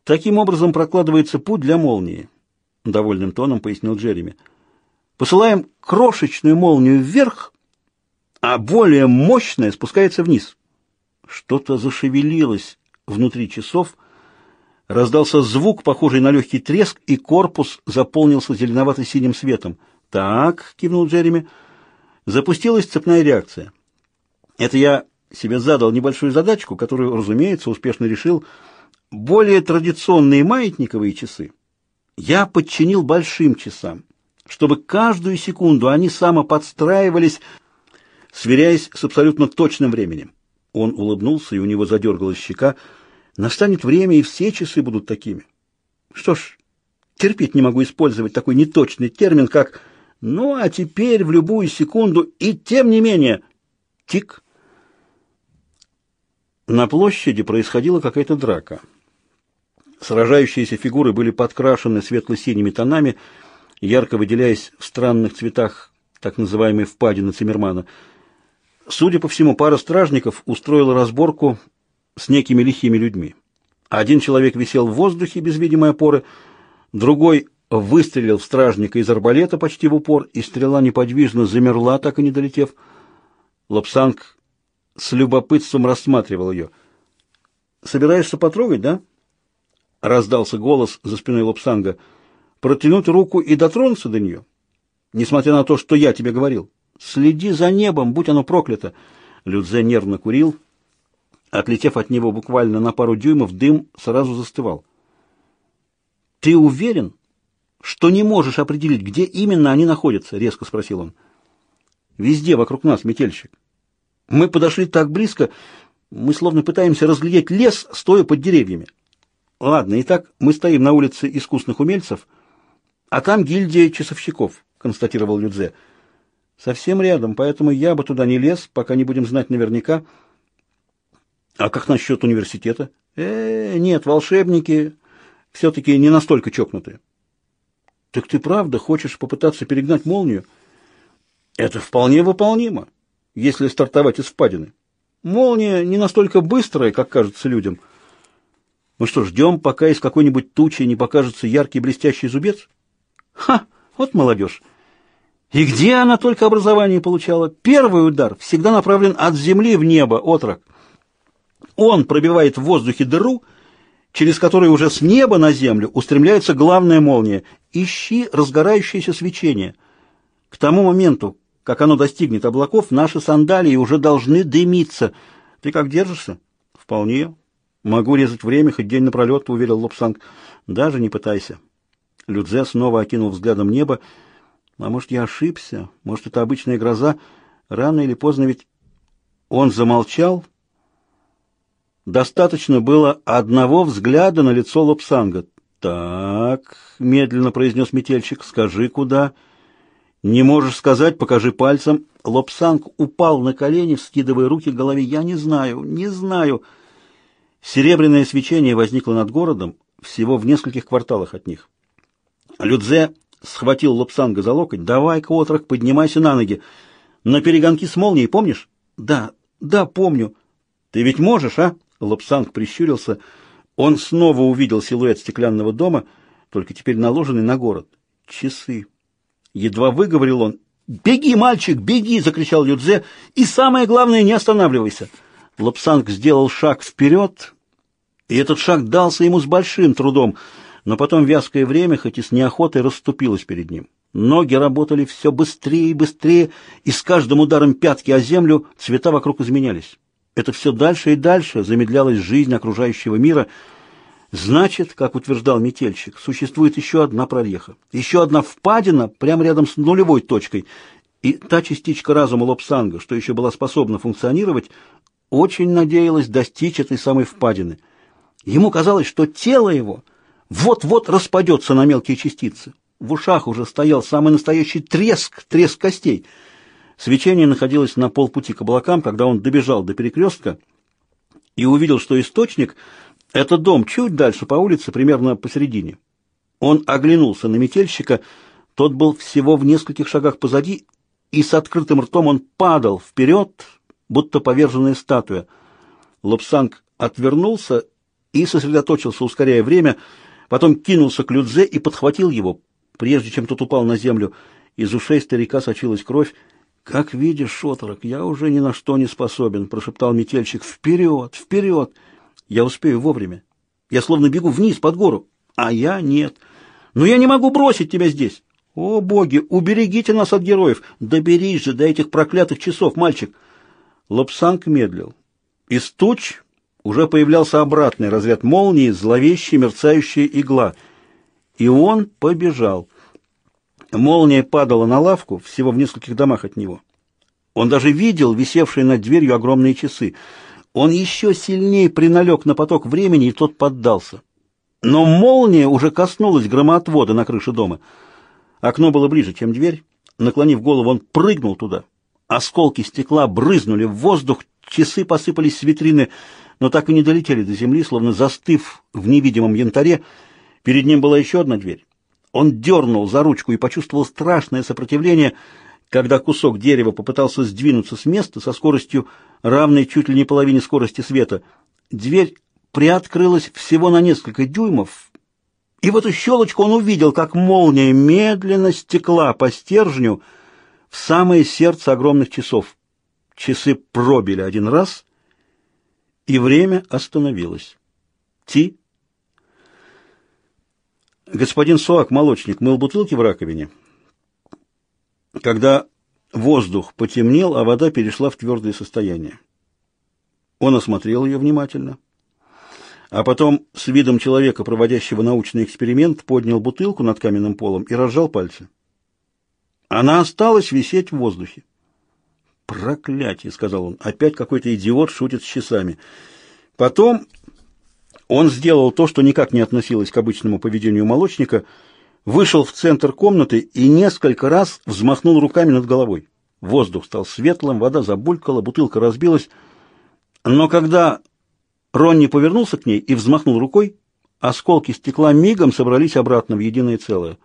Таким образом прокладывается путь для молнии, довольным тоном пояснил Джереми. Посылаем крошечную молнию вверх, а более мощная спускается вниз. Что-то зашевелилось внутри часов, раздался звук, похожий на легкий треск, и корпус заполнился зеленовато-синим светом. «Так», — кивнул Джереми, — запустилась цепная реакция. Это я себе задал небольшую задачку, которую, разумеется, успешно решил. Более традиционные маятниковые часы я подчинил большим часам, чтобы каждую секунду они самоподстраивались, сверяясь с абсолютно точным временем. Он улыбнулся, и у него задергалась щека. Настанет время, и все часы будут такими. Что ж, терпеть не могу использовать такой неточный термин, как «ну, а теперь в любую секунду», и тем не менее тик. На площади происходила какая-то драка. Сражающиеся фигуры были подкрашены светло-синими тонами, ярко выделяясь в странных цветах так называемой впадины Циммермана. Судя по всему, пара стражников устроила разборку с некими лихими людьми. Один человек висел в воздухе без видимой опоры, другой выстрелил в стражника из арбалета почти в упор, и стрела неподвижно замерла, так и не долетев. Лобсанг с любопытством рассматривал ее. «Собираешься потрогать, да?» — раздался голос за спиной Лобсанга. «Протянуть руку и дотронуться до нее? Несмотря на то, что я тебе говорил. Следи за небом, будь оно проклято!» Людзе нервно курил. Отлетев от него буквально на пару дюймов, дым сразу застывал. «Ты уверен, что не можешь определить, где именно они находятся?» — резко спросил он. «Везде вокруг нас, метельщик. Мы подошли так близко, мы словно пытаемся разглядеть лес, стоя под деревьями. Ладно, итак, мы стоим на улице искусных умельцев, а там гильдия часовщиков», — констатировал Людзе. «Совсем рядом, поэтому я бы туда не лез, пока не будем знать наверняка». «А как насчет университета?» Нет, волшебники все-таки не настолько чокнутые». «Так ты правда хочешь попытаться перегнать молнию?» «Это вполне выполнимо, если стартовать из впадины. Молния не настолько быстрая, как кажется людям. Мы что, ждем, пока из какой-нибудь тучи не покажется яркий блестящий зубец? Ха! Вот молодежь! И где она только образование получала? Первый удар всегда направлен от земли в небо, отрок. Он пробивает в воздухе дыру, через которую уже с неба на землю устремляется главная молния. Ищи разгорающееся свечение. К тому моменту, как оно достигнет облаков, наши сандалии уже должны дымиться. Ты как держишься? Вполне. Могу резать время, хоть день напролет, уверил Лобсанг. Даже не пытайся. Людзе снова окинул взглядом небо. А может, я ошибся? Может, это обычная гроза? Рано или поздно ведь... Он замолчал. Достаточно было одного взгляда на лицо Лобсанга. «Так», — медленно произнес метельщик, — «скажи, куда?» «Не можешь сказать, покажи пальцем». Лобсанг упал на колени, вскидывая руки к голове. «Я не знаю, не знаю». Серебряное свечение возникло над городом, всего в нескольких кварталах от них. Людзе схватил Лобсанга за локоть. «Давай-ка, отрок, поднимайся на ноги. На перегонки с молнией, помнишь?» «Да, помню». «Ты ведь можешь, а?» Лобсанг прищурился. Он снова увидел силуэт стеклянного дома, только теперь наложенный на город. «Часы». Едва выговорил он. «Беги, мальчик, беги!» — закричал Людзе. «И самое главное, не останавливайся!» Лобсанг сделал шаг вперед, и этот шаг дался ему с большим трудом, но потом вязкое время, хоть и с неохотой, расступилось перед ним. Ноги работали все быстрее и быстрее, и с каждым ударом пятки о землю цвета вокруг изменялись. Это все дальше и дальше замедлялась жизнь окружающего мира. Значит, как утверждал метельщик, существует еще одна прореха, еще одна впадина прямо рядом с нулевой точкой, и та частичка разума Лобсанга, что еще была способна функционировать, очень надеялась достичь этой самой впадины. Ему казалось, что тело его вот-вот распадется на мелкие частицы. В ушах уже стоял самый настоящий треск костей. Свечение находилось на полпути к облакам, когда он добежал до перекрестка и увидел, что источник — это дом чуть дальше по улице, примерно посередине. Он оглянулся на метельщика, тот был всего в нескольких шагах позади, и с открытым ртом он падал вперед, будто поверженная статуя. Лобсанг отвернулся и сосредоточился, ускоряя время, потом кинулся к Людзе и подхватил его, прежде чем тот упал на землю. Из ушей старика сочилась кровь. «Как видишь, отрок, я уже ни на что не способен», — прошептал метельщик. «Вперед, вперед! Я успею вовремя. Я словно бегу вниз, под гору. А я нет. Но я не могу бросить тебя здесь. О, боги, уберегите нас от героев! Доберись же до этих проклятых часов, мальчик!» Лобсанг медлил. Из туч уже появлялся обратный разряд молнии, зловещая мерцающая игла. И он побежал. Молния падала на лавку всего в нескольких домах от него. Он даже видел висевшие над дверью огромные часы. Он еще сильнее приналег на поток времени, и тот поддался. Но молния уже коснулась громоотвода на крыше дома. Окно было ближе, чем дверь. Наклонив голову, он прыгнул туда. Осколки стекла брызнули в воздух, часы посыпались с витрины, но так и не долетели до земли, словно застыв в невидимом янтаре. Перед ним была еще одна дверь. Он дернул за ручку и почувствовал страшное сопротивление, когда кусок дерева попытался сдвинуться с места со скоростью, равной чуть ли не половине скорости света. Дверь приоткрылась всего на несколько дюймов, и в эту щелочку он увидел, как молния медленно стекла по стержню в самое сердце огромных часов. Часы пробили один раз, и время остановилось. Ти. Господин Соак, молочник, мыл бутылки в раковине. Когда воздух потемнел, а вода перешла в твердое состояние. Он осмотрел ее внимательно, а потом с видом человека, проводящего научный эксперимент, поднял бутылку над каменным полом и разжал пальцы. Она осталась висеть в воздухе. «Проклятие!» — сказал он. «Опять какой-то идиот шутит с часами». Потом он сделал то, что никак не относилось к обычному поведению молочника, вышел в центр комнаты и несколько раз взмахнул руками над головой. Воздух стал светлым, вода забулькала, бутылка разбилась. Но когда Ронни повернулся к ней и взмахнул рукой, осколки стекла мигом собрались обратно в единое целое.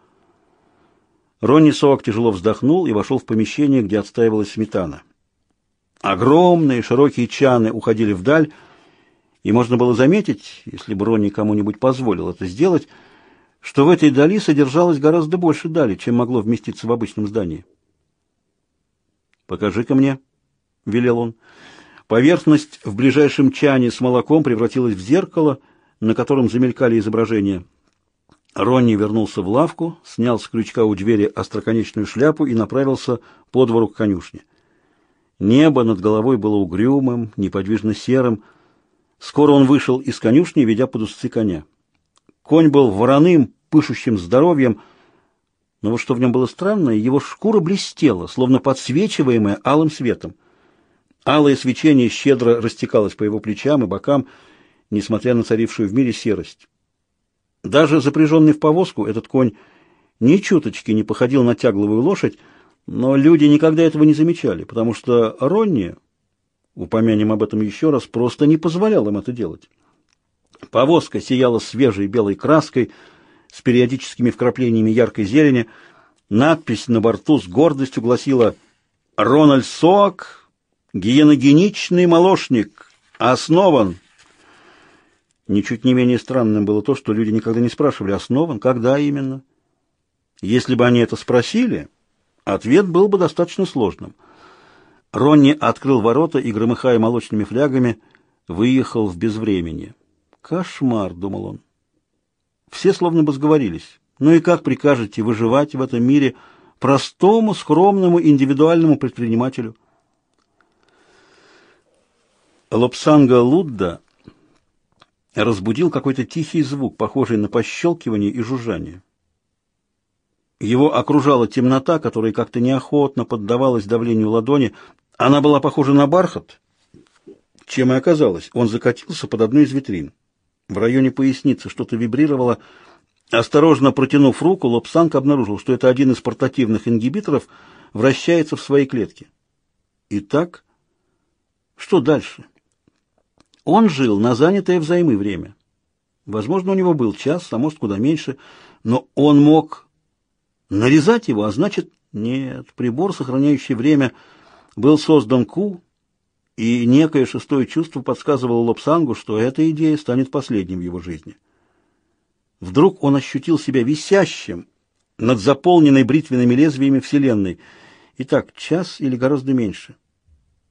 Ронни Соак тяжело вздохнул и вошел в помещение, где отстаивалась сметана. Огромные широкие чаны уходили вдаль, и можно было заметить, если бы Ронни кому-нибудь позволил это сделать, что в этой дали содержалось гораздо больше дали, чем могло вместиться в обычном здании. «Покажи-ка мне», — велел он. Поверхность в ближайшем чане с молоком превратилась в зеркало, на котором замелькали изображения. Ронни вернулся в лавку, снял с крючка у двери остроконечную шляпу и направился по двору к конюшне. Небо над головой было угрюмым, неподвижно серым. Скоро он вышел из конюшни, ведя под узцы коня. Конь был вороным, пышущим здоровьем, но вот что в нем было странное, его шкура блестела, словно подсвечиваемая алым светом. Алое свечение щедро растекалось по его плечам и бокам, несмотря на царившую в мире серость. Даже запряженный в повозку, этот конь ни чуточки не походил на тягловую лошадь, но люди никогда этого не замечали, потому что Ронни, упомянем об этом еще раз, просто не позволял им это делать. Повозка сияла свежей белой краской с периодическими вкраплениями яркой зелени. Надпись на борту с гордостью гласила «Рональд Соак, гиеногеничный молочник, основан». Ничуть не менее странным было то, что люди никогда не спрашивали, основан, когда именно. Если бы они это спросили, ответ был бы достаточно сложным. Ронни открыл ворота и, громыхая молочными флягами, выехал в безвременье. «Кошмар», — думал он. Все словно бы сговорились. Ну и как прикажете выживать в этом мире простому, скромному, индивидуальному предпринимателю? Лобсанга Лудда разбудил какой-то тихий звук, похожий на пощелкивание и жужжание. Его окружала темнота, которая как-то неохотно поддавалась давлению ладони. Она была похожа на бархат, чем и оказалось. Он закатился под одну из витрин. В районе поясницы что-то вибрировало. Осторожно протянув руку, Лобсанг обнаружил, что это один из портативных ингибиторов вращается в своей клетке. Итак, что дальше? Он жил на занятое взаймы время. Возможно, у него был час, а может, куда меньше, но он мог нарезать его, а значит, нет, прибор, сохраняющий время, был создан Ку, и некое шестое чувство подсказывало Лобсангу, что эта идея станет последним в его жизни. Вдруг он ощутил себя висящим над заполненной бритвенными лезвиями Вселенной. Итак, час или гораздо меньше.